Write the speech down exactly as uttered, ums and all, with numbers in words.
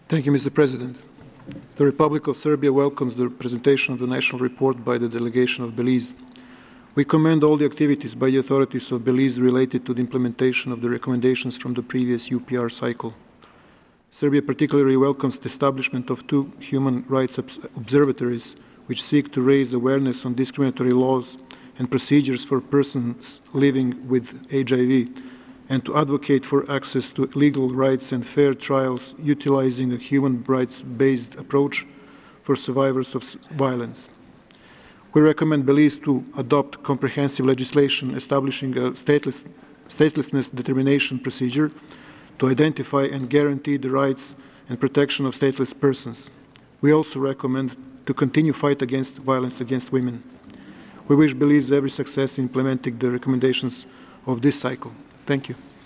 Thank you, Mister President. The Republic of Serbia welcomes the presentation of the national report by the delegation of Belize. We commend all the activities by the authorities of Belize related to the implementation of the recommendations from the previous U P R cycle. Serbia particularly welcomes the establishment of two human rights observatories which seek to raise awareness on discriminatory laws and procedures for persons living with H I V and to advocate for access to legal rights and fair trials utilizing a human rights-based approach for survivors of violence. We recommend Belize to adopt comprehensive legislation establishing a stateless, statelessness determination procedure to identify and guarantee the rights and protection of stateless persons. We also recommend to continue fight against violence against women. We wish Belize every success in implementing the recommendations of this cycle. Thank you.